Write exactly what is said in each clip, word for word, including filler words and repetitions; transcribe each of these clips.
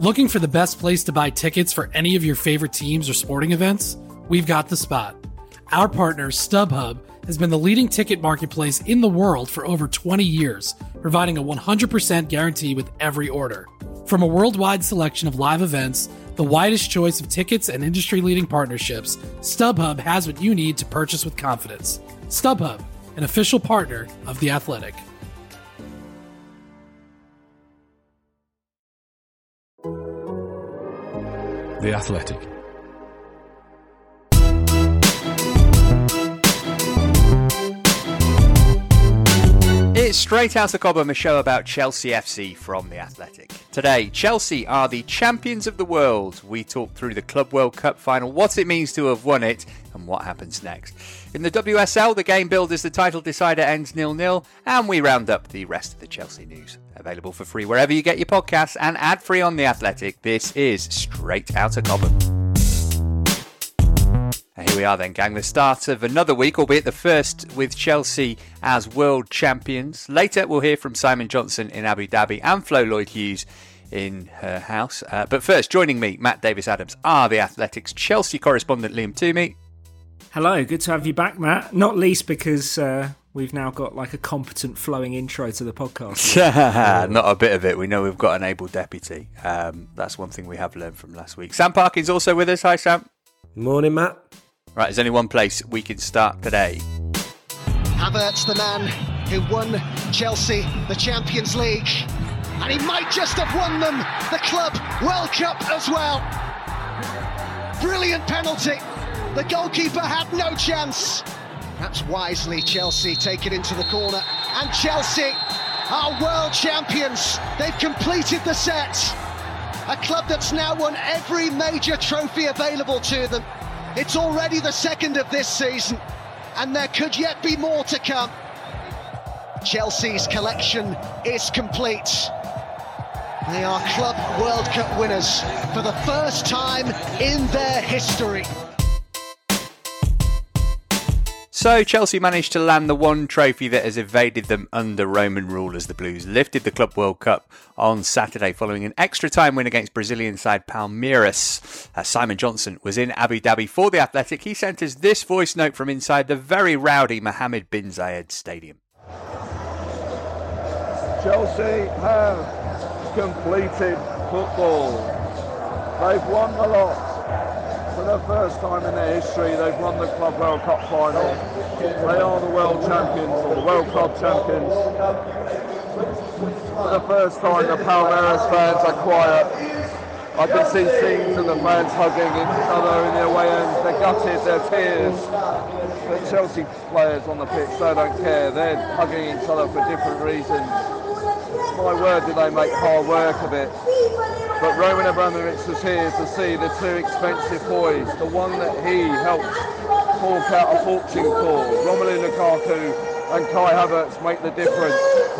Looking for the best place to buy tickets for any of your favorite teams or sporting events? We've got the spot. Our partner, StubHub, has been the leading ticket marketplace in the world for over twenty years, providing a one hundred percent guarantee with every order. From a worldwide selection of live events, the widest choice of tickets and industry-leading partnerships, StubHub has what you need to purchase with confidence. StubHub, an official partner of The Athletic. The Athletic. It's Straight Outta Cobham, a show about Chelsea F C from The Athletic. Today, Chelsea are the champions of the world. We talk through the Club World Cup final, what it means to have won it, and what happens next. In the W S L, the game billed as the title decider ends nil nil, and we round up the rest of the Chelsea news. Available for free wherever you get your podcasts and ad-free on The Athletic. This is Straight Outta Cobham. And here we are then, gang. The start of another week, albeit the first with Chelsea as world champions. Later, we'll hear from Simon Johnson in Abu Dhabi and Flo Lloyd-Hughes in her house. Uh, but first, joining me, Matt Davis-Adams, are The Athletic's Chelsea correspondent Liam Toomey. Hello, good to have you back, Matt. Not least because uh, we've now got like a competent flowing intro to the podcast. Not a bit of it. We know we've got an able deputy. Um, that's one thing we have learned from last week. Sam Parkin's also with us. Hi, Sam. Morning, Matt. Right, there's only one place we can start today. Havertz, the man who won Chelsea the Champions League, and he might just have won them the Club World Cup as well. Brilliant penalty. The goalkeeper had no chance. Perhaps wisely, Chelsea take it into the corner, and Chelsea are world champions. They've completed the set. A club that's now won every major trophy available to them. It's already the second of this season, and there could yet be more to come. Chelsea's collection is complete. They are Club World Cup winners for the first time in their history. So Chelsea managed to land the one trophy that has evaded them under Roman rule as the Blues lifted the Club World Cup on Saturday following an extra time win against Brazilian side Palmeiras. Uh, Simon Johnson was in Abu Dhabi for The Athletic. He sent us this voice note from inside the very rowdy Mohammed bin Zayed Stadium. Chelsea have completed football. They've won the lot. For the first time in their history, they've won the Club World Cup final. They are the world champions, or the World Club champions. For the first time, the Palmeiras fans are quiet. I can see scenes of the fans hugging each other in their way ends. They're gutted, they're tears. But Chelsea players on the pitch, they don't care. They're hugging each other for different reasons. My word, do they make hard work of it. But Roman Abramovich was here to see the two expensive boys, the one that he helped fork out a fortune for, Romelu Lukaku and Kai Havertz, make the difference.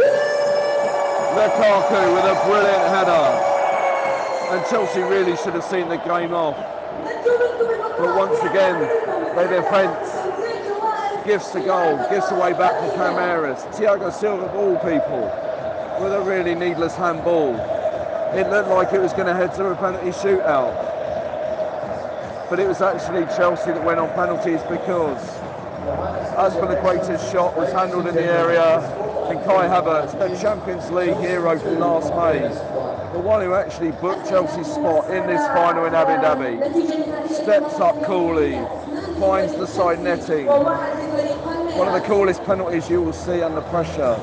Lukaku with a brilliant header, and Chelsea really should have seen the game off. But once again, they defence, gives the goal, gives away back to Palmeiras. Thiago Silva, of all people, with a really needless handball. It looked like it was going to head to a penalty shootout. But it was actually Chelsea that went on penalties because Azpilicueta's shot was handled in the area, and Kai Havertz, the Champions League hero from last May, the one who actually booked Chelsea's spot in this final in Abu Dhabi, steps up coolly, finds the side netting. One of the coolest penalties you will see under pressure.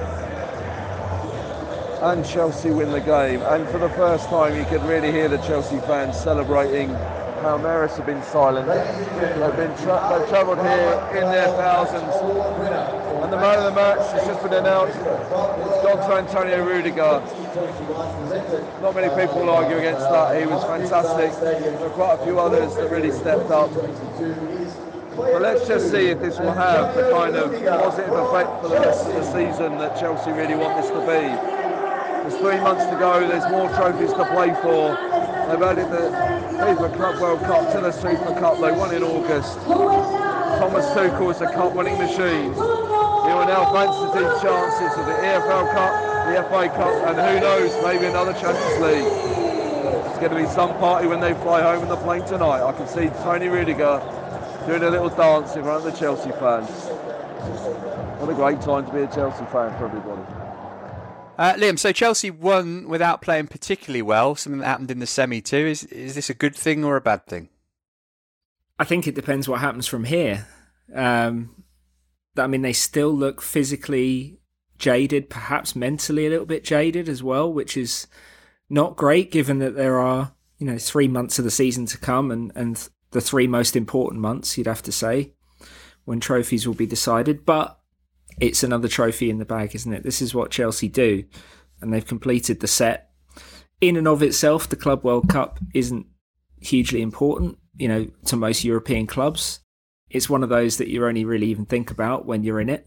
And Chelsea win the game, and for the first time you could really hear the Chelsea fans celebrating. Palmeiras have been silent. They've been tra- they've travelled here in their thousands, and the man of the match has just been announced. It's gone to Antonio Rudiger. Not many people will argue against that. He was fantastic. There were quite a few others that really stepped up. But let's just see if this will have the kind of positive effect for the rest of the season that Chelsea really want this to be. There's three months to go, there's more trophies to play for. They've added the FIFA Club World Cup to the Super Cup, they won in August. Thomas Tuchel is a cup-winning machine. He will now fancy team chances of the E F L Cup, the F A Cup, and who knows, maybe another Champions League. going to be some party when they fly home in the plane tonight. I can see Tony Rudiger doing a little dance in front of the Chelsea fans. What a great time to be a Chelsea fan for everybody. Uh, Liam, so Chelsea won without playing particularly well, something that happened in the semi too. Is is this a good thing or a bad thing? I think it depends what happens from here. Um, I mean, they still look physically jaded, perhaps mentally a little bit jaded as well, which is not great given that there are, you know, three months of the season to come and, and the three most important months, you'd have to say, when trophies will be decided. But it's another trophy in the bag, isn't it? This is what Chelsea do, and they've completed the set. In and of itself, the Club World Cup isn't hugely important, you know, to most European clubs. It's one of those that you only really even think about when you're in it.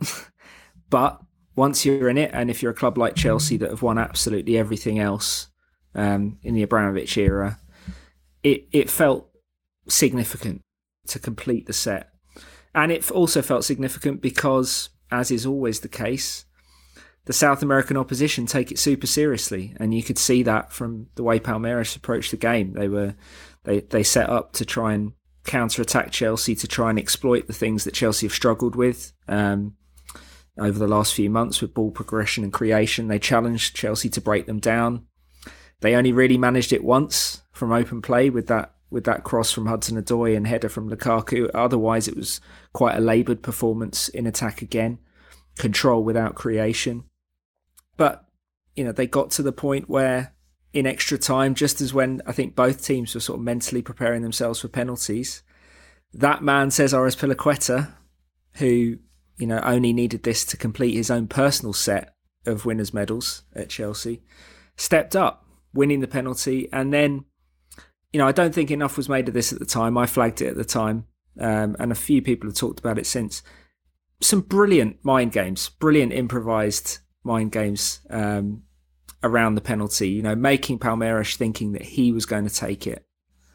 But once you're in it, and if you're a club like Chelsea that have won absolutely everything else um, in the Abramovich era, it, it felt significant to complete the set. And it also felt significant because, as is always the case, the South American opposition take it super seriously, and you could see that from the way Palmeiras approached the game. They were they they set up to try and counter-attack Chelsea, to try and exploit the things that Chelsea have struggled with um, over the last few months with ball progression and creation. They challenged Chelsea to break them down. They only really managed it once from open play with that with that cross from Hudson-Odoi and header from Lukaku. Otherwise, it was quite a laboured performance in attack again. Control without creation. But, you know, they got to the point where in extra time, just as when I think both teams were sort of mentally preparing themselves for penalties, that man, Cesar Azpilicueta, who, you know, only needed this to complete his own personal set of winners' medals at Chelsea, stepped up, winning the penalty. And then, you know, I don't think enough was made of this at the time. I flagged it at the time, um, and a few people have talked about it since. Some brilliant mind games, brilliant improvised mind games um, around the penalty. You know, making Palmeiras thinking that he was going to take it,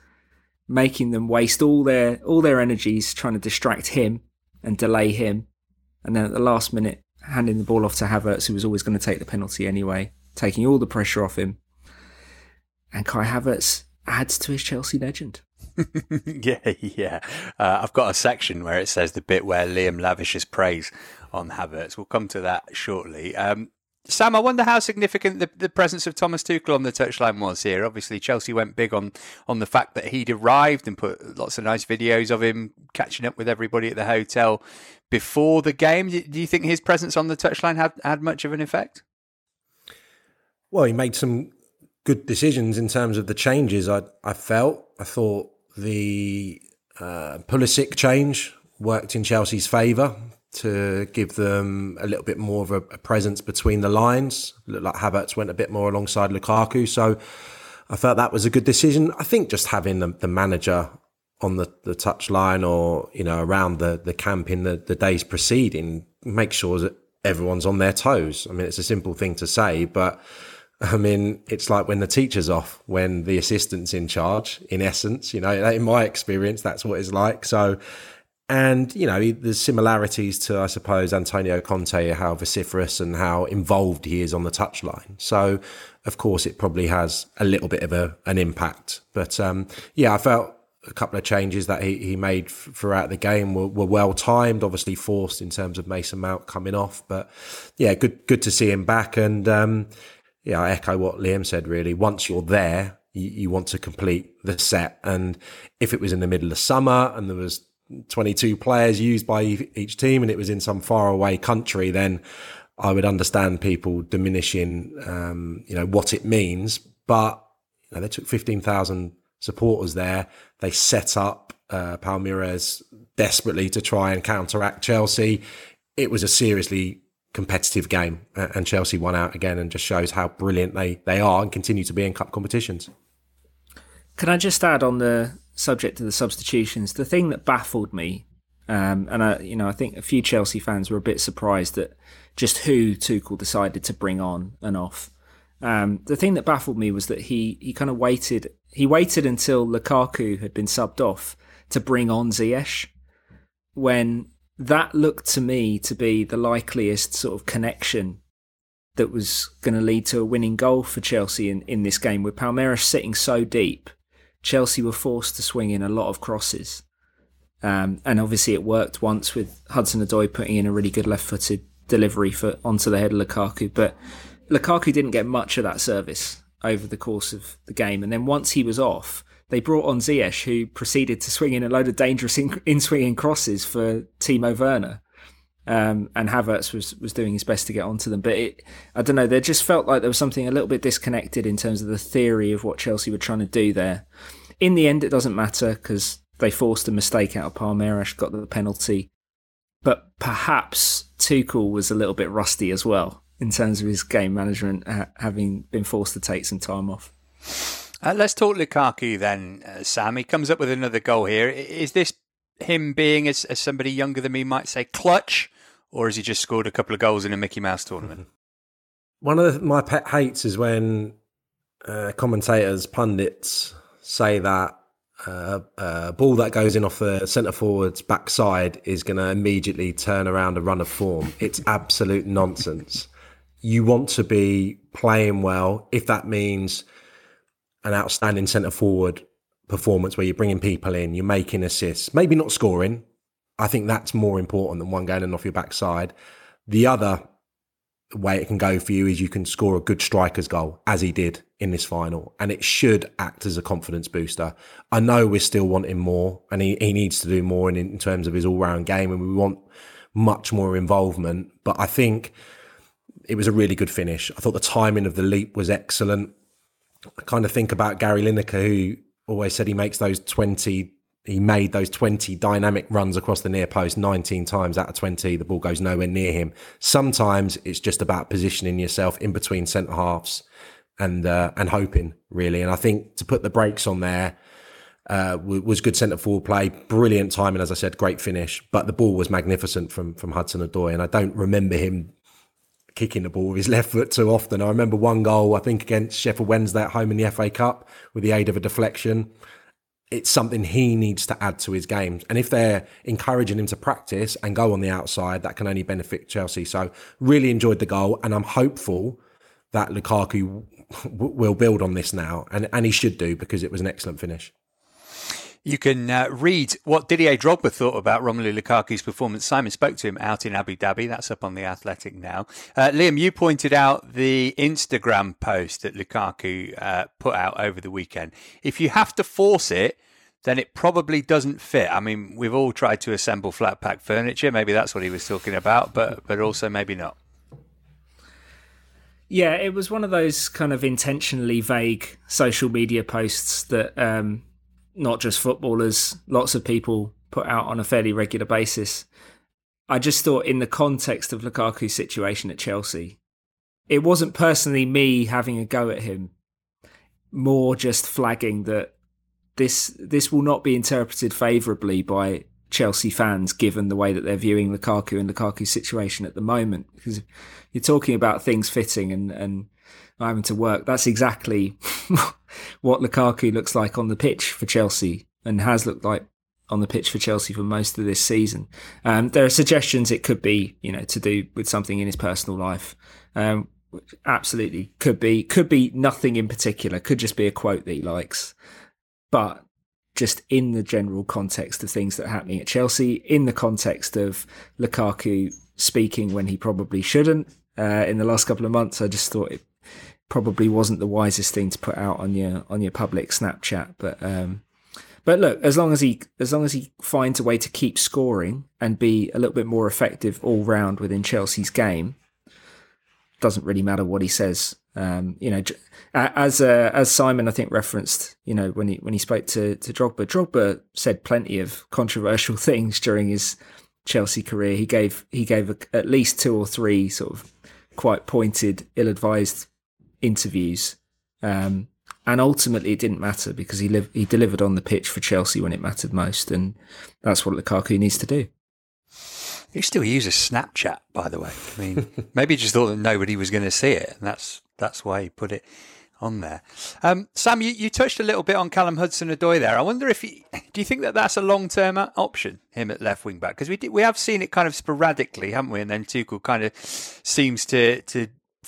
making them waste all their all their energies trying to distract him and delay him, and then at the last minute handing the ball off to Havertz, who was always going to take the penalty anyway, taking all the pressure off him. And Kai Havertz adds to his Chelsea legend. yeah, yeah. Uh, I've got a section where it says the bit where Liam lavishes praise on Havertz. We'll come to that shortly. Um, Sam, I wonder how significant the, the presence of Thomas Tuchel on the touchline was here. Obviously, Chelsea went big on, on the fact that he'd arrived and put lots of nice videos of him catching up with everybody at the hotel before the game. Do, do you think his presence on the touchline had, had much of an effect? Well, he made some good decisions in terms of the changes. I I felt, I thought the uh, Pulisic change worked in Chelsea's favour to give them a little bit more of a, a presence between the lines. Looked like Havertz went a bit more alongside Lukaku, so I felt that was a good decision. I think just having the, the manager on the, the touchline or, you know, around the, the camp in the, the days preceding, make sure that everyone's on their toes. I mean, it's a simple thing to say, but I mean, it's like when the teacher's off, when the assistant's in charge, in essence, you know, in my experience, that's what it's like. So, and, you know, there's similarities to, I suppose, Antonio Conte, how vociferous and how involved he is on the touchline. So, of course, it probably has a little bit of a, an impact. But, um, yeah, I felt a couple of changes that he, he made f- throughout the game were, were well timed, obviously forced in terms of Mason Mount coming off. But, yeah, good good to see him back. And, um, yeah, I echo what Liam said, really. Once you're there, you, you want to complete the set. And if it was in the middle of summer and there was twenty-two players used by each team and it was in some faraway country, then I would understand people diminishing, um, you know, what it means. But you know, they took fifteen thousand supporters there. They set up uh, Palmeiras desperately to try and counteract Chelsea. It was a seriously competitive game, and Chelsea won out again, and just shows how brilliant they, they are and continue to be in cup competitions. Can I just add on the subject of the substitutions, the thing that baffled me, um, and I, you know, I think a few Chelsea fans were a bit surprised at just who Tuchel decided to bring on and off. Um, the thing that baffled me was that he he kind of waited. He waited until Lukaku had been subbed off to bring on Ziyech, when that looked to me to be the likeliest sort of connection that was going to lead to a winning goal for Chelsea in, in this game. With Palmeiras sitting so deep, Chelsea were forced to swing in a lot of crosses. Um, and obviously it worked once with Hudson-Odoi putting in a really good left-footed delivery for onto the head of Lukaku. But Lukaku didn't get much of that service over the course of the game. And then once he was off, they brought on Ziyech, who proceeded to swing in a load of dangerous in- in-swinging crosses for Timo Werner. Um, and Havertz was, was doing his best to get onto them. But it, I don't know, there just felt like there was something a little bit disconnected in terms of the theory of what Chelsea were trying to do there. In the end, it doesn't matter because they forced a mistake out of Palmeiras, got the penalty. But perhaps Tuchel was a little bit rusty as well in terms of his game management, ha- having been forced to take some time off. Uh, let's talk Lukaku then, uh, Sam. He comes up with another goal here. Is this him being, as, as somebody younger than me might say, clutch? Or has he just scored a couple of goals in a Mickey Mouse tournament? One of the, my pet hates is when uh, commentators, pundits say that uh, a ball that goes in off the centre forward's backside is going to immediately turn around a run of form. It's absolute nonsense. You want to be playing well if that means an outstanding centre forward performance where you're bringing people in, you're making assists, maybe not scoring. I think that's more important than one going in off your backside. The other way it can go for you is you can score a good striker's goal, as he did in this final, and it should act as a confidence booster. I know we're still wanting more, and he, he needs to do more in, in terms of his all-round game, and we want much more involvement, but I think it was a really good finish. I thought the timing of the leap was excellent. I kind of think about Gary Lineker, who always said he makes those twenty, he made those twenty dynamic runs across the near post nineteen times out of twenty. The ball goes nowhere near him. Sometimes it's just about positioning yourself in between centre halves and uh, and hoping, really. And I think to put the brakes on there uh, was good centre forward play, brilliant timing, as I said, great finish. But the ball was magnificent from from Hudson-Odoi, and I don't remember him kicking the ball with his left foot too often. I remember one goal, I think, against Sheffield Wednesday at home in the F A Cup with the aid of a deflection. It's something he needs to add to his game. And if they're encouraging him to practice and go on the outside, that can only benefit Chelsea. So really enjoyed the goal, and I'm hopeful that Lukaku w- will build on this now, and, and he should do, because it was an excellent finish. You can uh, read what Didier Drogba thought about Romelu Lukaku's performance. Simon spoke to him out in Abu Dhabi. That's up on The Athletic now. Uh, Liam, you pointed out the Instagram post that Lukaku uh, put out over the weekend. If you have to force it, then it probably doesn't fit. I mean, we've all tried to assemble flat pack furniture. Maybe that's what he was talking about, but but also maybe not. Yeah, it was one of those kind of intentionally vague social media posts that um, not just footballers, lots of people put out on a fairly regular basis. I just thought, in the context of Lukaku's situation at Chelsea, it wasn't personally me having a go at him, more just flagging that this this will not be interpreted favourably by Chelsea fans, given the way that they're viewing Lukaku and Lukaku's situation at the moment. Because you're talking about things fitting and, and having to work. That's exactly what Lukaku looks like on the pitch for Chelsea, and has looked like on the pitch for Chelsea for most of this season. Um, there are suggestions it could be, you know, to do with something in his personal life. Um, absolutely could be, could be nothing in particular. Could just be a quote that he likes. But just in the general context of things that are happening at Chelsea, in the context of Lukaku speaking when he probably shouldn't uh, in the last couple of months, I just thought it probably wasn't the wisest thing to put out on your on your public Snapchat. But um, but look, as long as he as long as he finds a way to keep scoring and be a little bit more effective all round within Chelsea's game, doesn't really matter what he says. Um, you know, as uh, as Simon I think referenced, you know, when he when he spoke to to Drogba, Drogba said plenty of controversial things during his Chelsea career. He gave he gave a, at least two or three sort of quite pointed, ill-advised interviews, um, and ultimately it didn't matter because he lived he delivered on the pitch for Chelsea when it mattered most, and that's what Lukaku needs to do. He still uses Snapchat, by the way. I mean, maybe he just thought that nobody was going to see it, and that's that's why he put it on there. Um, Sam, you, you touched a little bit on Callum Hudson-Odoi there. I wonder if he, do you think that that's a long-term option, him at left wing back? Because we did, we have seen it kind of sporadically, haven't we? And then Tuchel kind of seems to to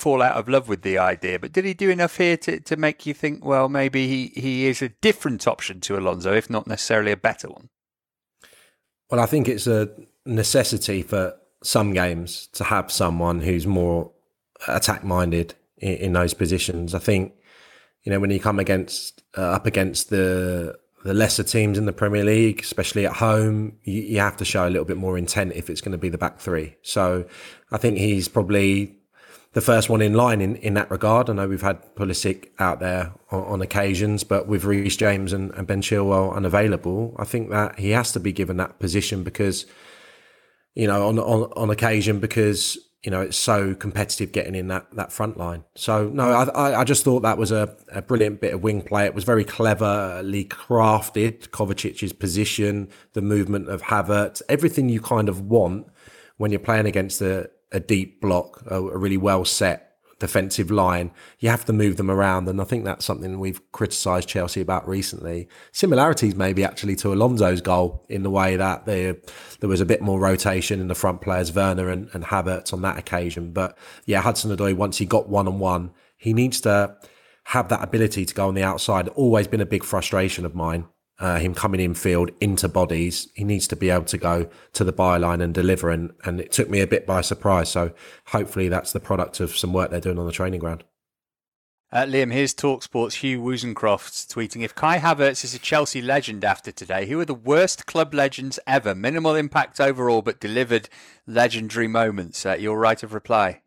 fall out of love with the idea, but did he do enough here to, to make you think, well, maybe he, he is a different option to Alonso, if not necessarily a better one? Well, I think it's a necessity for some games to have someone who's more attack-minded in, in those positions. I think, you know, when you come against uh, up against the the lesser teams in the Premier League, especially at home, you, you have to show a little bit more intent if it's going to be the back three. So I think he's probably the first one in line in, in that regard. I know we've had Pulisic out there on, on occasions, but with Reece James and, and Ben Chilwell unavailable, I think that he has to be given that position because, you know, on on, on occasion, because, you know, it's so competitive getting in that, that front line. So, no, I I just thought that was a, a brilliant bit of wing play. It was very cleverly crafted, Kovacic's position, the movement of Havertz, everything you kind of want when you're playing against a, a deep block, a, a really well set defensive line. You have to move them around, and I think that's something we've criticised Chelsea about recently. Similarities maybe actually to Alonso's goal in the way that there there was a bit more rotation in the front players, Werner and, and Havertz on that occasion. But yeah, Hudson-Odoi, once he got one on one, he needs to have that ability to go on the outside. Always been a big frustration of mine. Uh, him coming in field into bodies, he needs to be able to go to the byline and deliver, and, and it took me a bit by surprise. So hopefully that's the product of some work they're doing on the training ground. Uh, Liam, here's TalkSport's Hugh Woozencroft tweeting, if Kai Havertz is a Chelsea legend after today, who are the worst club legends ever? Minimal impact overall, but delivered legendary moments. Uh, your right of reply.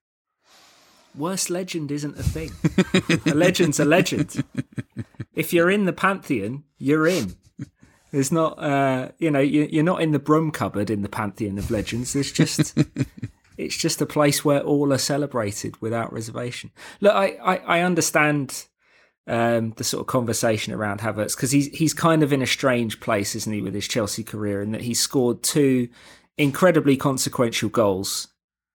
Worst legend isn't a thing. A legend's a legend. If you're in the pantheon, you're in. There's not, uh, you know, you're not in the broom cupboard in the pantheon of legends. There's just, it's just a place where all are celebrated without reservation. Look, I, I, I understand um, the sort of conversation around Havertz because he's he's kind of in a strange place, isn't he, with his Chelsea career, in that he scored two incredibly consequential goals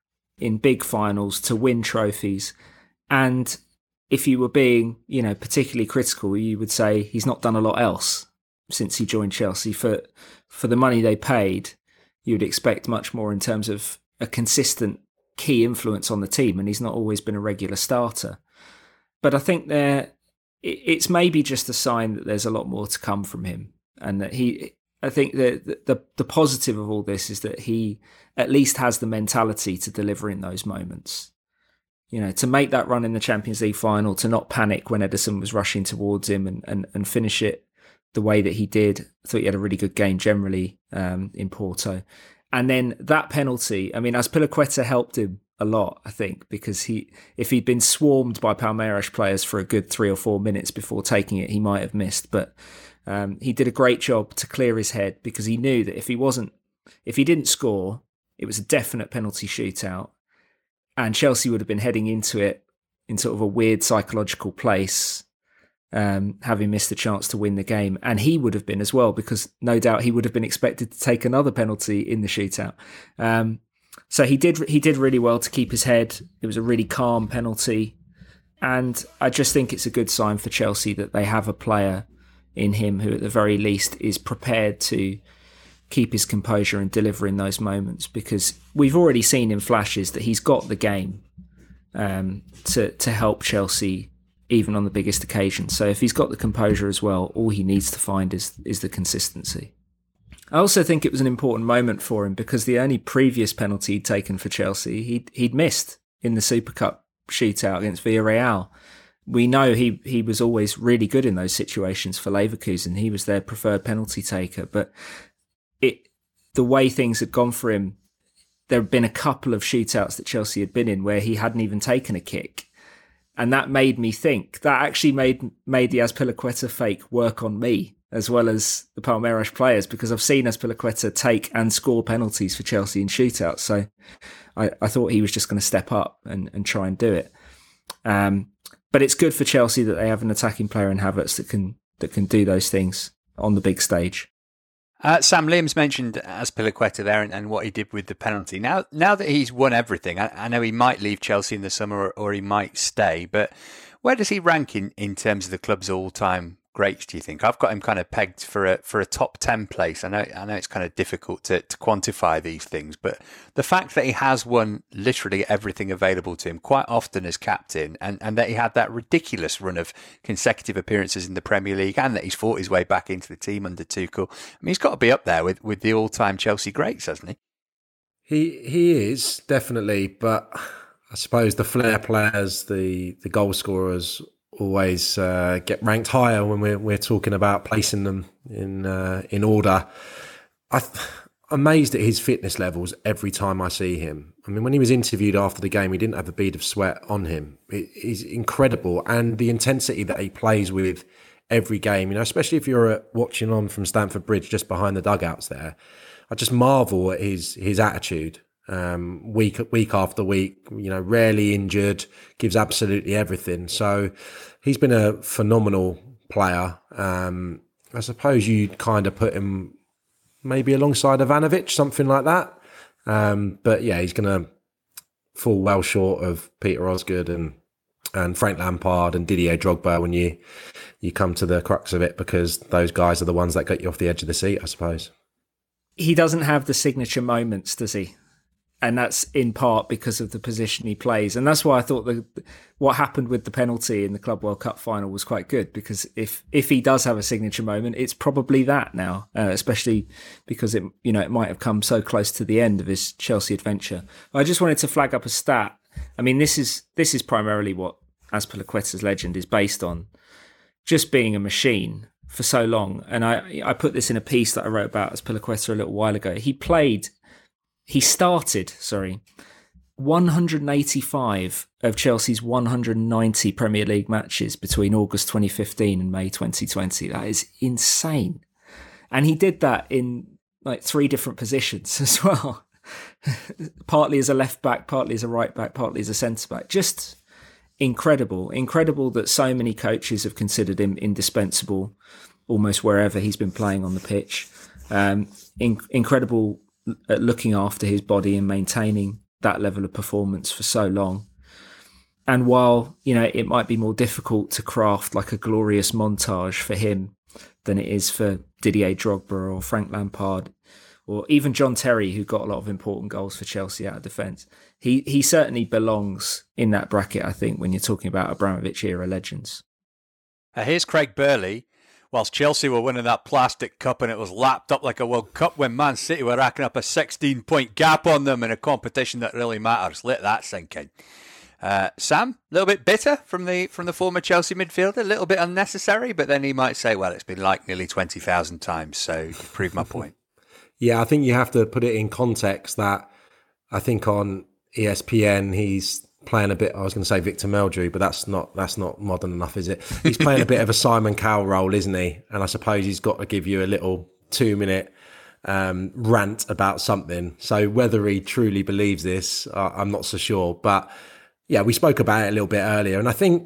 in big finals to win trophies, and if you were being, you know, particularly critical, you would say he's not done a lot else since he joined Chelsea. For for the money they paid, you would expect much more in terms of a consistent key influence on the team, and he's not always been a regular starter. But I think there, it's maybe just a sign that there's a lot more to come from him, and that he. I think that the the positive of all this is that he at least has the mentality to deliver in those moments. You know, to make that run in the Champions League final, to not panic when Ederson was rushing towards him, and, and, and finish it the way that he did. I thought he had a really good game generally um, in Porto. And then that penalty, I mean, Azpilicueta helped him a lot, I think, because he, if he'd been swarmed by Palmeiras players for a good three or four minutes before taking it, he might have missed. But um, he did a great job to clear his head, because he knew that if he wasn't, if he didn't score, it was a definite penalty shootout. And Chelsea would have been heading into it in sort of a weird psychological place, um, having missed the chance to win the game. And he would have been as well, because no doubt he would have been expected to take another penalty in the shootout. Um, so he did he did really well to keep his head. It was a really calm penalty. And I just think it's a good sign for Chelsea that they have a player in him who at the very least is prepared to keep his composure and deliver in those moments, because we've already seen in flashes that he's got the game um, to to help Chelsea even on the biggest occasions. So if he's got the composure as well, all he needs to find is is the consistency. I also think it was an important moment for him, because the only previous penalty he'd taken for Chelsea, he'd, he'd missed in the Super Cup shootout against Villarreal. We know he he was always really good in those situations for Leverkusen. He was their preferred penalty taker, but It, the way things had gone for him, there had been a couple of shootouts that Chelsea had been in where he hadn't even taken a kick. And that made me think, that actually made made the Azpilicueta fake work on me, as well as the Palmeiras players, because I've seen Azpilicueta take and score penalties for Chelsea in shootouts. So I, I thought he was just going to step up and, and try and do it. Um, but it's good for Chelsea that they have an attacking player in Havertz that can that can do those things on the big stage. Uh, Sam, Liam's mentioned Azpilicueta there and, and what he did with the penalty. Now now that he's won everything, I, I know he might leave Chelsea in the summer, or, or he might stay, but where does he rank in, in terms of the club's all-time greats, do you think? I've got him kind of pegged for a for a top ten place. I know I know it's kind of difficult to, to quantify these things, but the fact that he has won literally everything available to him quite often as captain, and, and that he had that ridiculous run of consecutive appearances in the Premier League, and that he's fought his way back into the team under Tuchel. I mean, he's got to be up there with, with the all-time Chelsea greats, hasn't he? He he is, definitely, but I suppose the flair players, the, the goal scorers, always uh, get ranked higher when we're we're talking about placing them in uh, in order. I'm amazed at his fitness levels every time I see him. I mean, when he was interviewed after the game, he didn't have a bead of sweat on him. It, he's incredible, and the intensity that he plays with every game. You know, especially if you're uh, watching on from Stamford Bridge, just behind the dugouts there. I just marvel at his his attitude. Um, week week after week, you know, rarely injured, gives absolutely everything. So he's been a phenomenal player. Um, I suppose you'd kind of put him maybe alongside Ivanovic, something like that. Um, but yeah, he's going to fall well short of Peter Osgood and and Frank Lampard and Didier Drogba when you you come to the crux of it, because those guys are the ones that get you off the edge of the seat, I suppose. He doesn't have the signature moments, does he? And that's in part because of the position he plays. And that's why I thought the, what happened with the penalty in the Club World Cup final was quite good, because if, if he does have a signature moment, it's probably that now, uh, especially because it, you know, it might have come so close to the end of his Chelsea adventure. I just wanted to flag up a stat. I mean, this is, this is primarily what Azpilicueta's legend is based on, just being a machine for so long. And I, I put this in a piece that I wrote about Azpilicueta a little while ago. He played He started, sorry, one hundred eighty-five of Chelsea's one hundred ninety Premier League matches between August twenty fifteen and May twenty twenty. That is insane. And he did that in like three different positions as well. Partly as a left back, partly as a right back, partly as a centre back. Just incredible. Incredible that so many coaches have considered him indispensable almost wherever he's been playing on the pitch. Um, in- incredible at looking after his body and maintaining that level of performance for so long. And while, you know, it might be more difficult to craft like a glorious montage for him than it is for Didier Drogba or Frank Lampard or even John Terry, who got a lot of important goals for Chelsea out of defence, he he certainly belongs in that bracket, I think, when you're talking about Abramovich era legends. Uh, here's Craig Burley. Whilst Chelsea were winning that plastic cup and it was lapped up like a World Cup when Man City were racking up a sixteen-point gap on them in a competition that really matters. Let that sink in. Uh, Sam, a little bit bitter from the from the former Chelsea midfielder, a little bit unnecessary, but then he might say, well, it's been like nearly twenty thousand times, so you proved my point. Yeah, I think you have to put it in context that I think on E S P N he's playing a bit, I was going to say Victor Meldrew, but that's not that's not modern enough, is it? He's playing a bit of a Simon Cowell role, isn't he? And I suppose he's got to give you a little two-minute um, rant about something. So whether he truly believes this, uh, I'm not so sure. But yeah, we spoke about it a little bit earlier, and I think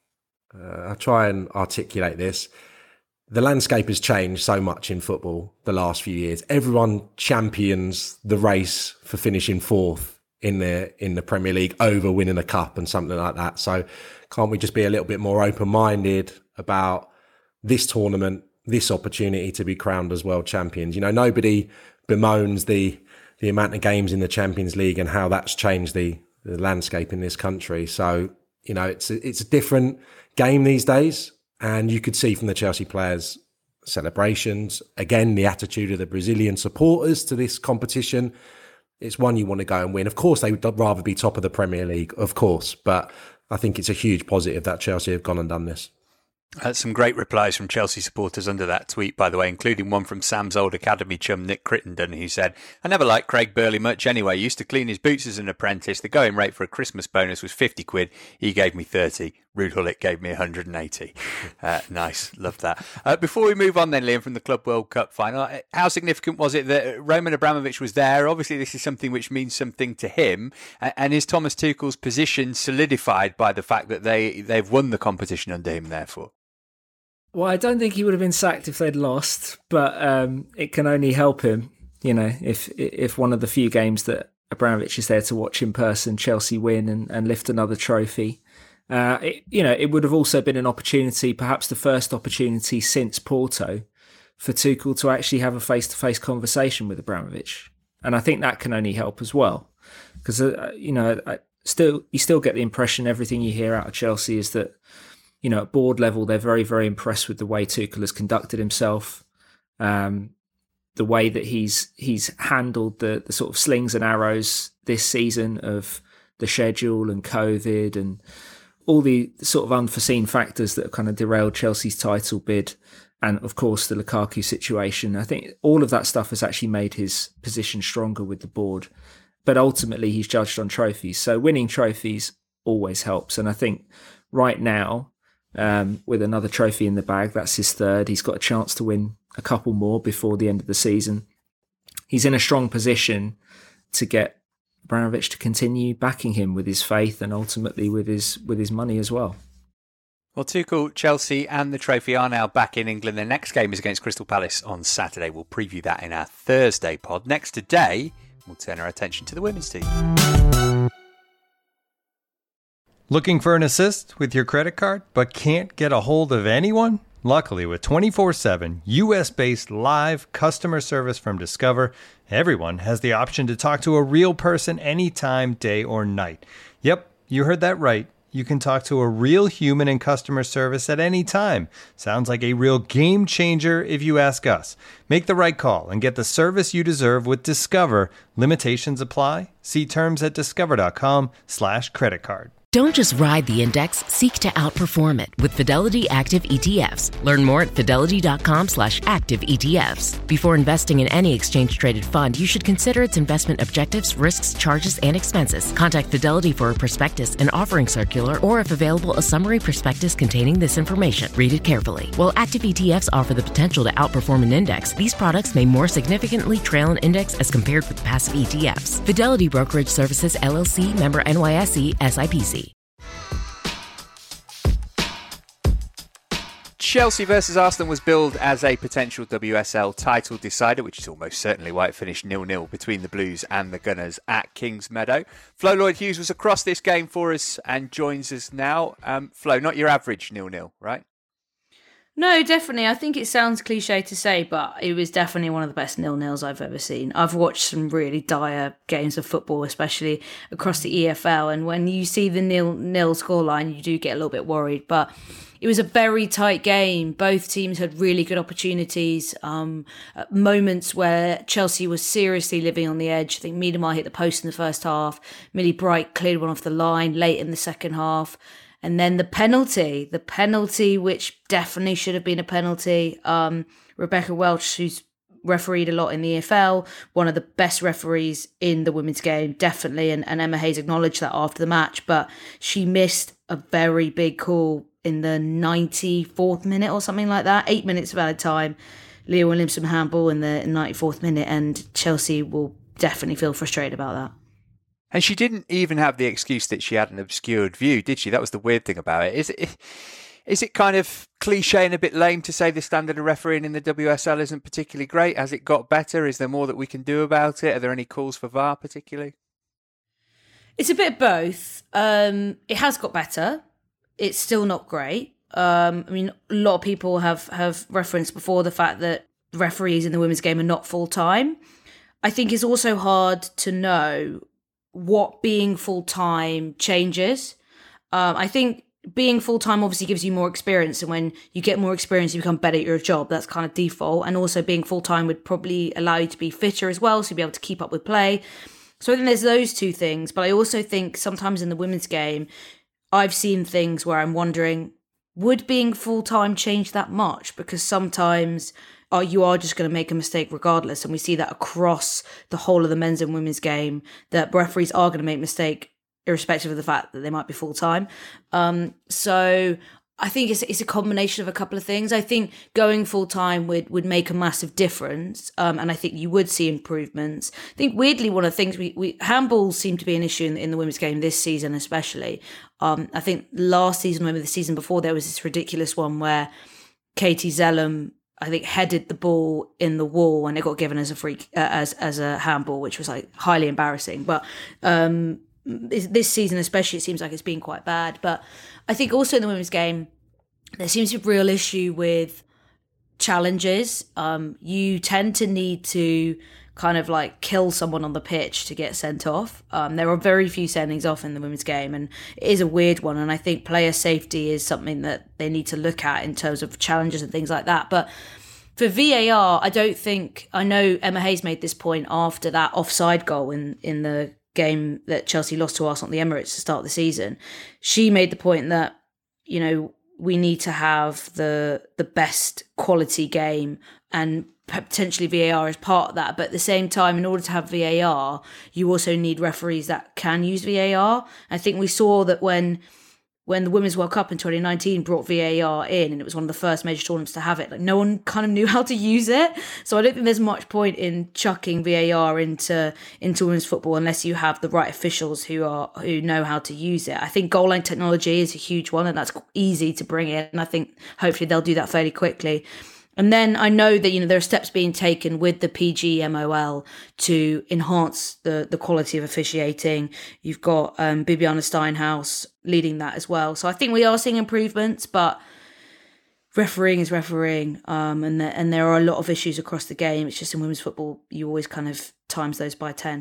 uh, I'll try and articulate this. The landscape has changed so much in football the last few years. Everyone champions the race for finishing fourth in the in the Premier League over winning a cup and something like that. So can't we just be a little bit more open-minded about this tournament, this opportunity to be crowned as world champions? You know, nobody bemoans the the amount of games in the Champions League and how that's changed the, the landscape in this country. So, you know, it's a, it's a different game these days. And you could see from the Chelsea players' celebrations, again, the attitude of the Brazilian supporters to this competition. It's one you want to go and win. Of course, they would rather be top of the Premier League, of course. But I think it's a huge positive that Chelsea have gone and done this. Uh, some great replies from Chelsea supporters under that tweet, by the way, including one from Sam's old academy chum, Nick Crittenden, who said, I never liked Craig Burley much anyway. Used to clean his boots as an apprentice. The going rate for a Christmas bonus was fifty quid. He gave me thirty. Ruud Gullit gave me one hundred eighty. Uh, nice. Love that. Uh, before we move on then, Liam, from the Club World Cup final, how significant was it that Roman Abramovich was there? Obviously, this is something which means something to him. And is Thomas Tuchel's position solidified by the fact that they, they've won the competition under him, therefore? Well, I don't think he would have been sacked if they'd lost, but um, it can only help him, you know, if if one of the few games that Abramovich is there to watch in person, Chelsea win and, and lift another trophy. Uh, it, you know, it would have also been an opportunity, perhaps the first opportunity since Porto, for Tuchel to actually have a face-to-face conversation with Abramovich. And I think that can only help as well. Because, uh, you know, I still you still get the impression everything you hear out of Chelsea is that, you know, at board level, they're very, very impressed with the way Tuchel has conducted himself, um, the way that he's he's handled the, the sort of slings and arrows this season of the schedule and COVID and all the sort of unforeseen factors that have kind of derailed Chelsea's title bid. And of course, the Lukaku situation. I think all of that stuff has actually made his position stronger with the board. But ultimately, he's judged on trophies. So winning trophies always helps. And I think right now, um, with another trophy in the bag, that's his third. He's got a chance to win a couple more before the end of the season. He's in a strong position to get Abramovich to continue backing him with his faith and ultimately with his with his money as well. Well, Tuchel, Chelsea and the trophy are now back in England. Their next game is against Crystal Palace on Saturday. We'll preview that in our Thursday pod. Next today, we'll turn our attention to the women's team. Looking for an assist with your credit card but can't get a hold of anyone? Luckily, with twenty-four seven U S-based live customer service from Discover, everyone has the option to talk to a real person anytime, day or night. Yep, you heard that right. You can talk to a real human in customer service at any time. Sounds like a real game changer if you ask us. Make the right call and get the service you deserve with Discover. Limitations apply. See terms at discover.com slash credit card. Don't just ride the index, seek to outperform it with Fidelity Active E T Fs. Learn more at fidelity.com slash active ETFs. Before investing in any exchange-traded fund, you should consider its investment objectives, risks, charges, and expenses. Contact Fidelity for a prospectus, an offering circular, or if available, a summary prospectus containing this information. Read it carefully. While active E T Fs offer the potential to outperform an index, these products may more significantly trail an index as compared with passive E T Fs. Fidelity Brokerage Services, L L C, member N Y S E, S I P C. Chelsea versus Arsenal was billed as a potential W S L title decider, which is almost certainly why it finished nil nil between the Blues and the Gunners at Kingsmeadow. Flo Lloyd-Hughes was across this game for us and joins us now. Um, Flo, not your average nil nil, right? No, definitely. I think it sounds cliche to say, but it was definitely one of the best nil-nils I've ever seen. I've watched some really dire games of football, especially across the E F L, and when you see the nil-nil scoreline, you do get a little bit worried, but it was a very tight game. Both teams had really good opportunities, um, moments where Chelsea was seriously living on the edge. I think Miedemar hit the post in the first half. Millie Bright cleared one off the line late in the second half. And then the penalty, the penalty, which definitely should have been a penalty. Um, Rebecca Welch, who's refereed a lot in the E F L, one of the best referees in the women's game, definitely. And, and Emma Hayes acknowledged that after the match, but she missed a very big call in the ninety-fourth minute or something like that. Eight minutes of added time. Leah Williamson handball in the ninety-fourth minute, and Chelsea will definitely feel frustrated about that. And she didn't even have the excuse that she had an obscured view, did she? That was the weird thing about it. Is it, is it kind of cliche and a bit lame to say the standard of refereeing in the W S L isn't particularly great? Has it got better? Is there more that we can do about it? Are there any calls for V A R particularly? It's a bit of both. Um, it has got better. It's still not great. Um, I mean, a lot of people have, have referenced before the fact that referees in the women's game are not full-time. I think it's also hard to know what being full-time changes. Um, I think being full-time obviously gives you more experience, and when you get more experience, you become better at your job. That's kind of default. And also being full-time would probably allow you to be fitter as well, so you'll be able to keep up with play. So I think there's those two things. But I also think sometimes in the women's game, I've seen things where I'm wondering, would being full-time change that much? Because sometimes oh, you are just going to make a mistake regardless. And we see that across the whole of the men's and women's game, that referees are going to make mistake irrespective of the fact that they might be full-time. Um, so I think it's it's a combination of a couple of things. I think going full-time would, would make a massive difference, um, and I think you would see improvements. I think weirdly, one of the things, we, we handballs seem to be an issue in, in the women's game this season especially. Um, I think last season, maybe the season before, there was this ridiculous one where Katie Zellum, I think, headed the ball in the wall and it got given as a free, uh, as as a handball, which was like highly embarrassing. But um, this, this season especially, it seems like it's been quite bad. But I think also in the women's game, there seems to be a real issue with challenges. Um, you tend to need to kind of like kill someone on the pitch to get sent off. Um, there are very few sendings off in the women's game, and it is a weird one. And I think player safety is something that they need to look at in terms of challenges and things like that. But for V A R, I don't think, I know Emma Hayes made this point after that offside goal in, in the game that Chelsea lost to Arsenal at the Emirates to start the season. She made the point that, you know, we need to have the the best quality game, and potentially V A R is part of that. But at the same time, in order to have V A R, you also need referees that can use V A R. I think we saw that when when the Women's World Cup in twenty nineteen brought V A R in, and it was one of the first major tournaments to have it, like no one kind of knew how to use it. So I don't think there's much point in chucking V A R into into women's football unless you have the right officials who are who know how to use it. I think goal line technology is a huge one, and that's easy to bring in. And I think hopefully they'll do that fairly quickly. And then I know that, you know, there are steps being taken with the P G M O L to enhance the, the quality of officiating. You've got um, Bibiana Steinhaus leading that as well. So I think we are seeing improvements, but refereeing is refereeing. Um, and, the, and there are a lot of issues across the game. It's just in women's football, you always kind of times those by ten.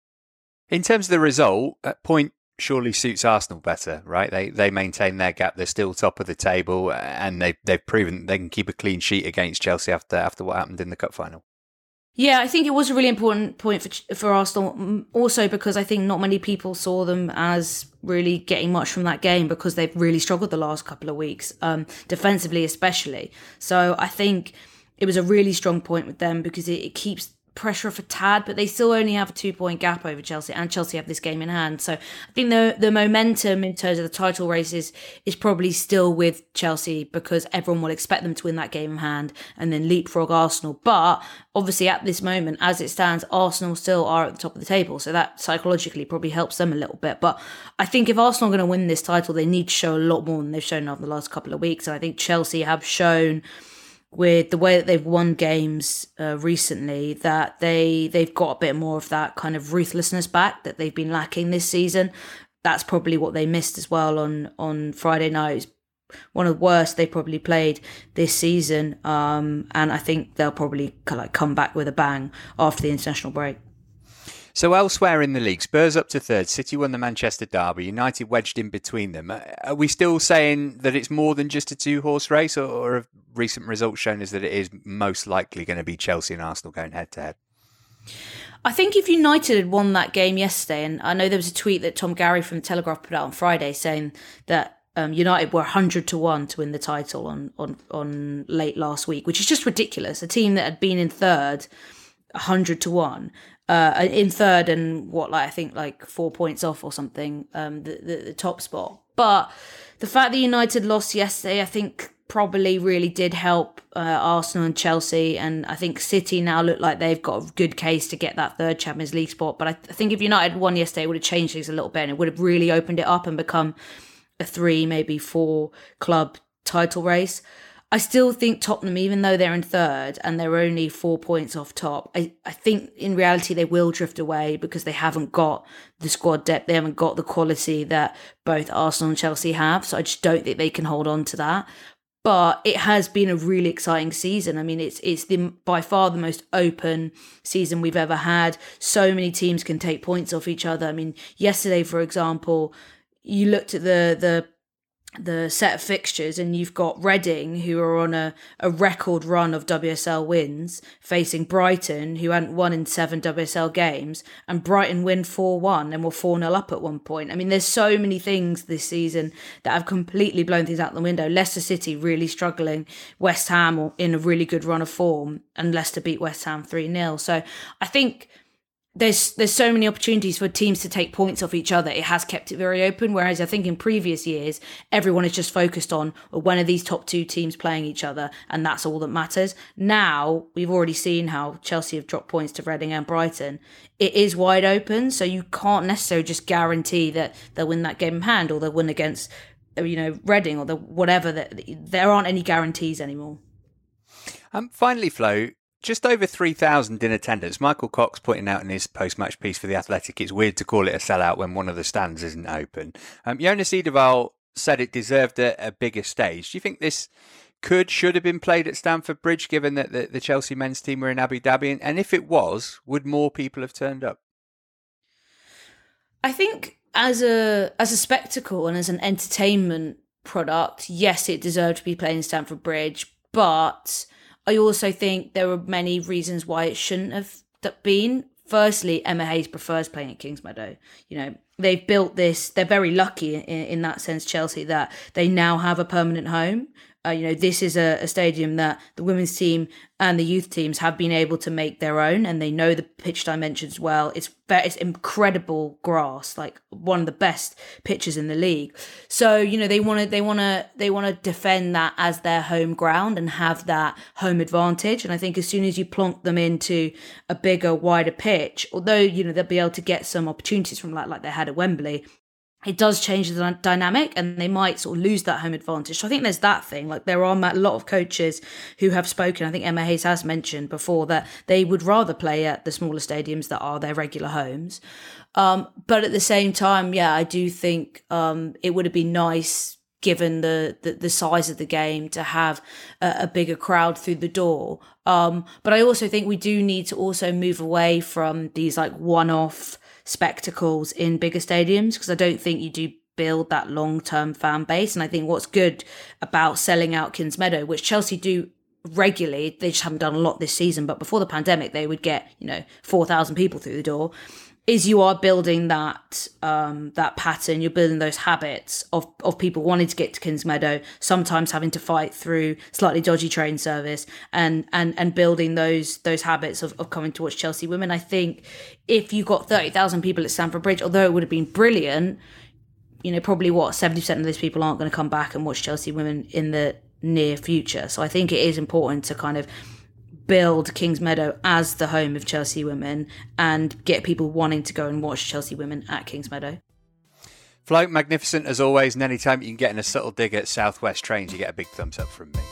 In terms of the result, at point surely suits Arsenal better, right? They they maintain their gap. They're still top of the table, and they they've proven they can keep a clean sheet against Chelsea after after what happened in the cup final. Yeah, I think it was a really important point for for Arsenal. Also because I think not many people saw them as really getting much from that game because they've really struggled the last couple of weeks, um, defensively especially. So I think it was a really strong point with them because it, it keeps pressure off a tad, but they still only have a two-point gap over Chelsea, and Chelsea have this game in hand. So I think the the momentum in terms of the title races is probably still with Chelsea because everyone will expect them to win that game in hand and then leapfrog Arsenal. But obviously at this moment, as it stands, Arsenal still are at the top of the table, so that psychologically probably helps them a little bit. But I think if Arsenal are going to win this title, they need to show a lot more than they've shown over the last couple of weeks. And I think Chelsea have shown, with the way that they've won games uh, recently, that they, they've got a bit more of that kind of ruthlessness back that they've been lacking this season. That's probably what they missed as well on, on Friday night. It was one of the worst they probably played this season. Um, and I think they'll probably like come back with a bang after the international break. So elsewhere in the league, Spurs up to third, City won the Manchester Derby, United wedged in between them. Are we still saying that it's more than just a two-horse race, or, or have recent results shown us that it is most likely going to be Chelsea and Arsenal going head-to-head? I think if United had won that game yesterday, and I know there was a tweet that Tom Gary from The Telegraph put out on Friday saying that um, United were one hundred to one to win the title on, on, on late last week, which is just ridiculous. A team that had been in third, one hundred to one. Uh, in third and what, like I think like four points off or something, um, the, the, the top spot. But the fact that United lost yesterday, I think probably really did help uh, Arsenal and Chelsea. And I think City now look like they've got a good case to get that third Champions League spot. But I, th- I think if United won yesterday, it would have changed things a little bit and it would have really opened it up and become a three, maybe four club title race. I still think Tottenham, even though they're in third and they're only four points off top, I, I think in reality they will drift away because they haven't got the squad depth, they haven't got the quality that both Arsenal and Chelsea have. So I just don't think they can hold on to that. But it has been a really exciting season. I mean, it's it's the, by far the most open season we've ever had. So many teams can take points off each other. I mean, yesterday, for example, you looked at the the the set of fixtures and you've got Reading, who are on a, a record run of W S L wins, facing Brighton, who hadn't won in seven W S L games, and Brighton win four one and were four nil up at one point. I mean, there's so many things this season that have completely blown things out the window. Leicester City really struggling, West Ham in a really good run of form, and Leicester beat West Ham three nil. So I think There's there's so many opportunities for teams to take points off each other. It has kept it very open, whereas I think in previous years, everyone is just focused on well, when are these top two teams playing each other, and that's all that matters. Now, we've already seen how Chelsea have dropped points to Reading and Brighton. It is wide open, so you can't necessarily just guarantee that they'll win that game in hand or they'll win against, you know, Reading or the whatever. That there aren't any guarantees anymore. Um, finally, Flo, just over three thousand in attendance. Michael Cox pointing out in his post-match piece for The Athletic, it's weird to call it a sellout when one of the stands isn't open. Um, Jonas Eidevall said it deserved a, a bigger stage. Do you think this could, should have been played at Stamford Bridge, given that the, the Chelsea men's team were in Abu Dhabi? And, and if it was, would more people have turned up? I think as a as a spectacle and as an entertainment product, yes, it deserved to be played in Stamford Bridge, but I also think there are many reasons why it shouldn't have been. Firstly, Emma Hayes prefers playing at Kingsmeadow. You know, they've built this, they're very lucky in, in that sense, Chelsea, that they now have a permanent home. Uh, you know, this is a, a stadium that the women's team and the youth teams have been able to make their own, and they know the pitch dimensions well. It's it's incredible grass, like one of the best pitches in the league. So you know they want to they want to they want to defend that as their home ground and have that home advantage. And I think as soon as you plonk them into a bigger, wider pitch, although you know they'll be able to get some opportunities from like like they had at Wembley, it does change the dynamic and they might sort of lose that home advantage. So I think there's that thing. Like there are a lot of coaches who have spoken. I think Emma Hayes has mentioned before that they would rather play at the smaller stadiums that are their regular homes. Um, but at the same time, yeah, I do think um, it would have been nice, given the, the, the size of the game, to have a, a bigger crowd through the door. Um, but I also think we do need to also move away from these like one-off spectacles in bigger stadiums, because I don't think you do build that long-term fan base. And I think what's good about selling out Kingsmeadow, which Chelsea do regularly, they just haven't done a lot this season, but before the pandemic they would get, you know, four thousand people through the door, is you are building that um, that pattern, you're building those habits of, of people wanting to get to Kingsmeadow, sometimes having to fight through slightly dodgy train service, and and and building those those habits of, of coming to watch Chelsea women. I think if you got thirty thousand people at Stamford Bridge, although it would have been brilliant, you know, probably what, seventy percent of those people aren't going to come back and watch Chelsea women in the near future. So I think it is important to kind of build Kingsmeadow as the home of Chelsea women and get people wanting to go and watch Chelsea women at Kingsmeadow. Flo, magnificent as always, and anytime you can get in a subtle dig at Southwest Trains, you get a big thumbs up from me.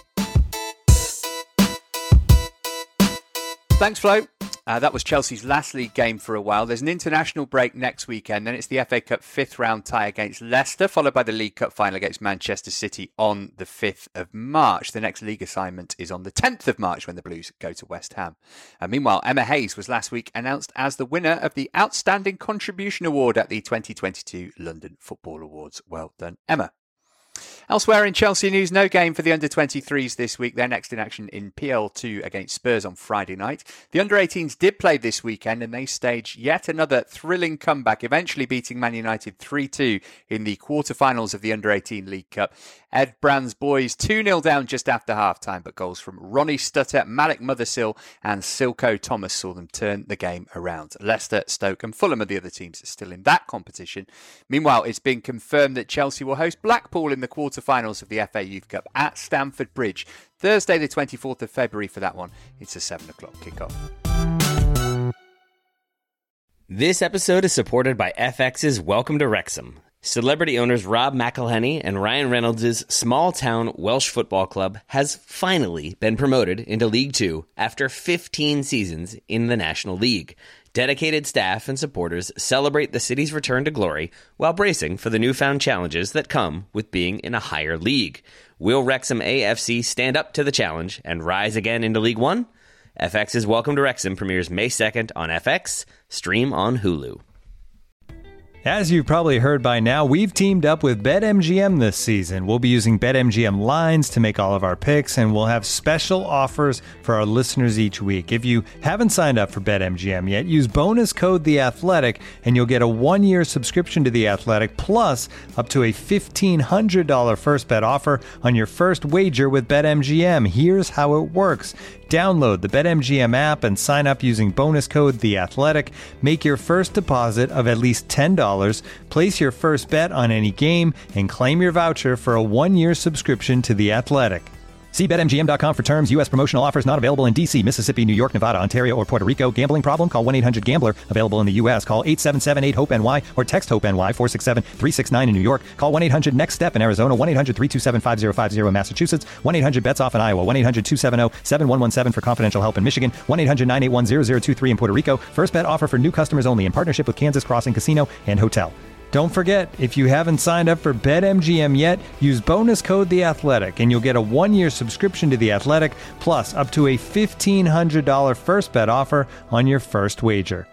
Thanks, Flo. Uh, that was Chelsea's last league game for a while. There's an international break next weekend. Then it's the F A Cup fifth round tie against Leicester, followed by the League Cup final against Manchester City on the fifth of March. The next league assignment is on the tenth of March when the Blues go to West Ham. Uh, meanwhile, Emma Hayes was last week announced as the winner of the Outstanding Contribution Award at the twenty twenty-two London Football Awards. Well done, Emma. Elsewhere in Chelsea news, no game for the under twenty-threes this week. They're next in action in P L two against Spurs on Friday night. The under eighteens did play this weekend and they staged yet another thrilling comeback, eventually beating Man United three two in the quarterfinals of the under eighteen League Cup. Ed Brand's boys two nil down just after half-time, but goals from Ronnie Stutter, Malik Mothersill and Silko Thomas saw them turn the game around. Leicester, Stoke and Fulham are the other teams still in that competition. Meanwhile, it's been confirmed that Chelsea will host Blackpool in the quarterfinals of the F A Youth Cup at Stamford Bridge. Thursday the twenty-fourth of February for that one. It's a seven o'clock kickoff. This episode is supported by F X's Welcome to Wrexham. Celebrity owners Rob McElhenney and Ryan Reynolds' small-town Welsh football club has finally been promoted into League Two after fifteen seasons in the National League. Dedicated staff and supporters celebrate the city's return to glory while bracing for the newfound challenges that come with being in a higher league. Will Wrexham A F C stand up to the challenge and rise again into League One? F X's Welcome to Wrexham premieres May second on F X. Stream on Hulu. As you've probably heard by now, we've teamed up with BetMGM this season. We'll be using BetMGM lines to make all of our picks, and we'll have special offers for our listeners each week. If you haven't signed up for BetMGM yet, use bonus code The Athletic, and you'll get a one-year subscription to The Athletic, plus up to a fifteen hundred dollars first bet offer on your first wager with BetMGM. Here's how it works. Download the BetMGM app and sign up using bonus code The Athletic. Make your first deposit of at least ten dollars, place your first bet on any game, and claim your voucher for a one-year subscription to The Athletic. See Bet M G M dot com for terms. U S promotional offers not available in D C, Mississippi, New York, Nevada, Ontario, or Puerto Rico. Gambling problem? Call one eight hundred gambler. Available in the U S. Call eight seven seven eight hope N Y or text HOPE-NY four six seven three six nine in New York. Call one eight hundred next step in Arizona. one eight hundred three two seven five zero five zero in Massachusetts. one eight hundred bets off in Iowa. one eight hundred two seven zero seven one one seven for confidential help in Michigan. one eight hundred nine eight one zero zero two three in Puerto Rico. First bet offer for new customers only in partnership with Kansas Crossing Casino and Hotel. Don't forget, if you haven't signed up for BetMGM yet, use bonus code The Athletic, and you'll get a one-year subscription to The Athletic, plus up to a fifteen hundred dollars first bet offer on your first wager.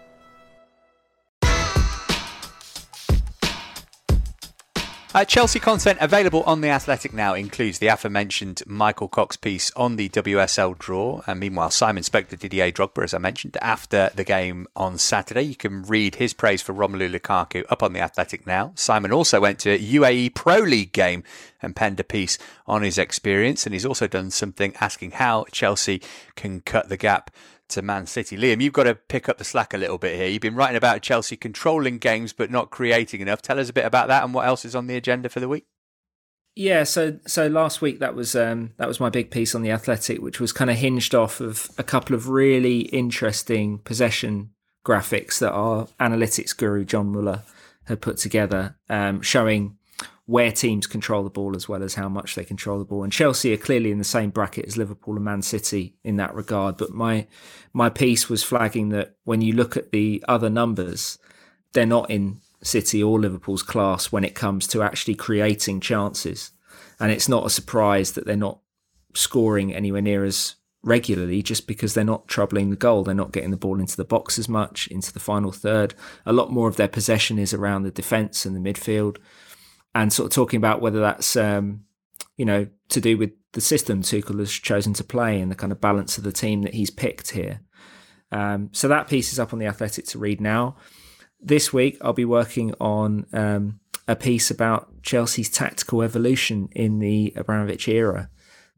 Uh, Chelsea content available on The Athletic now includes the aforementioned Michael Cox piece on the W S L draw. And meanwhile, Simon spoke to Didier Drogba, as I mentioned, after the game on Saturday. You can read his praise for Romelu Lukaku up on The Athletic now. Simon also went to a U A E Pro League game and penned a piece on his experience. And he's also done something asking how Chelsea can cut the gap to Man City. Liam, you've got to pick up the slack a little bit here. You've been writing about Chelsea controlling games but not creating enough. Tell us a bit about that and what else is on the agenda for the week. Yeah, so so last week that was um, that was my big piece on The Athletic, which was kind of hinged off of a couple of really interesting possession graphics that our analytics guru John Muller had put together, um, showing where teams control the ball as well as how much they control the ball. And Chelsea are clearly in the same bracket as Liverpool and Man City in that regard. But my my piece was flagging that when you look at the other numbers, they're not in City or Liverpool's class when it comes to actually creating chances. And it's not a surprise that they're not scoring anywhere near as regularly just because they're not troubling the goal. They're not getting the ball into the box as much, into the final third. A lot more of their possession is around the defence and the midfield. And sort of talking about whether that's, um, you know, to do with the system Tuchel has chosen to play and the kind of balance of the team that he's picked here. Um, so that piece is up on The Athletic to read now. This week, I'll be working on um, a piece about Chelsea's tactical evolution in the Abramovich era.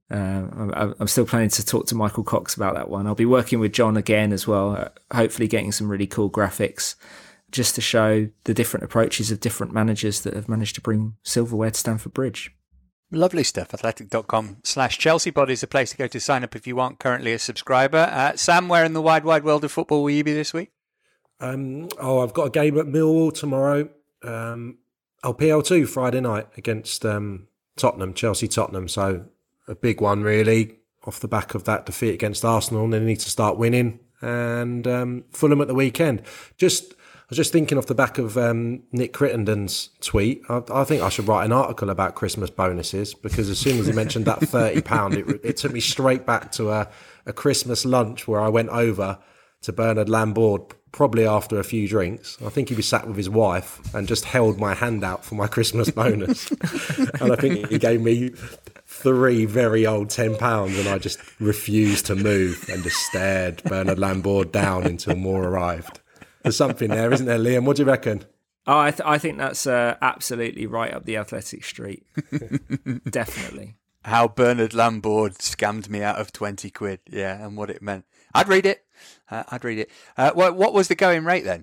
Uh, I'm still planning to talk to Michael Cox about that one. I'll be working with John again as well, hopefully getting some really cool graphics, just to show the different approaches of different managers that have managed to bring silverware to Stamford Bridge. Lovely stuff. Athletic.com slash Chelsea Pod is the place to go to sign up if you aren't currently a subscriber. Uh, Sam, where in the wide, wide world of football will you be this week? Um, oh, I've got a game at Millwall tomorrow. Um, oh, P L two Friday night against um, Tottenham, Chelsea-Tottenham. So a big one, really, off the back of that defeat against Arsenal. And they need to start winning. And um, Fulham at the weekend. Just... I was just thinking off the back of um, Nick Crittenden's tweet, I, I think I should write an article about Christmas bonuses, because as soon as he mentioned that thirty pounds, it, it took me straight back to a, a Christmas lunch where I went over to Bernard Lambord, probably after a few drinks. I think he was sat with his wife and just held my hand out for my Christmas bonus. And I think he gave me three very old ten pounds, and I just refused to move and just stared Bernard Lambord down until more arrived. There's something there, isn't there, Liam? What do you reckon? Oh, I, th- I think that's uh, absolutely right up the Athletic street. Definitely. How Bernard Lambord scammed me out of twenty quid. Yeah, and what it meant. I'd read it. Uh, I'd read it. Uh, what, what was the going rate then?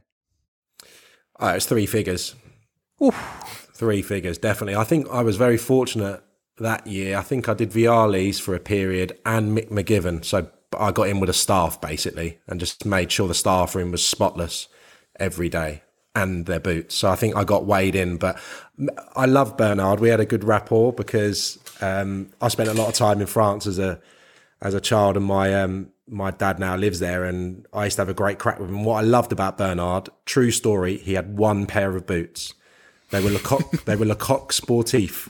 Oh, it's three figures. Oof. Three figures, definitely. I think I was very fortunate that year. I think I did Vialli's for a period and Mick McGivern. So I got in with a staff, basically, and just made sure the staff room was spotless every day, and their boots. So I think I got weighed in. But I love Bernard. We had a good rapport because um, I spent a lot of time in France as a as a child, and my um, my dad now lives there, and I used to have a great crack with him. What I loved about Bernard, true story, he had one pair of boots. They were Lecoq, they were Lecoq Sportif.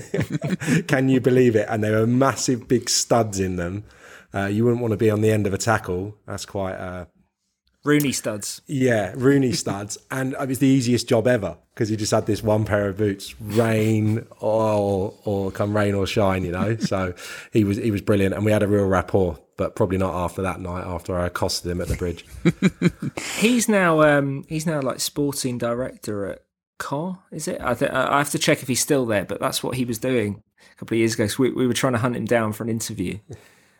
Can you believe it? And they were massive, big studs in them. Uh, you wouldn't want to be on the end of a tackle. That's quite... Uh, Rooney studs. Yeah, Rooney studs. And it was the easiest job ever because you just had this one pair of boots, rain or or come rain or shine, you know. So he was he was brilliant, and we had a real rapport, but probably not after that night, after I accosted him at the bridge. He's now um, he's now like sporting director at Caen, is it? I, th- I have to check if he's still there, but that's what he was doing a couple of years ago. So we, we were trying to hunt him down for an interview.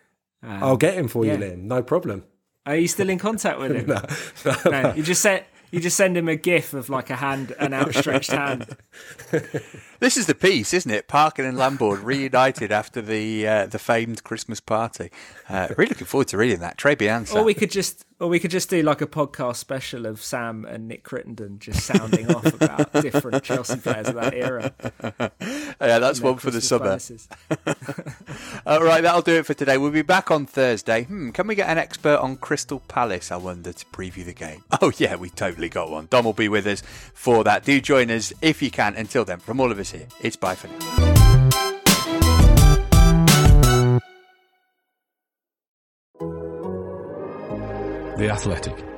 Um, I'll get him for yeah. you, Liam. No problem. Are you still in contact with him? no, no, no, no. You just said You just send him a gif of like a hand, an outstretched hand. This is the piece, isn't it? Parkin and Lambourne reunited after the uh, the famed Christmas party. Uh, really looking forward to reading that. Trey Bianca. Or we could just, or we could just do like a podcast special of Sam and Nick Crittenden just sounding off about different Chelsea players of that era. Yeah, that's one for the summer. All right, that'll do it for today. We'll be back on Thursday. Hmm, can we get an expert on Crystal Palace, I wonder, to preview the game? Oh yeah, we totally got one. Dom will be with us for that. Do join us if you can. Until then, from all of us here, it's bye for now. The Athletic.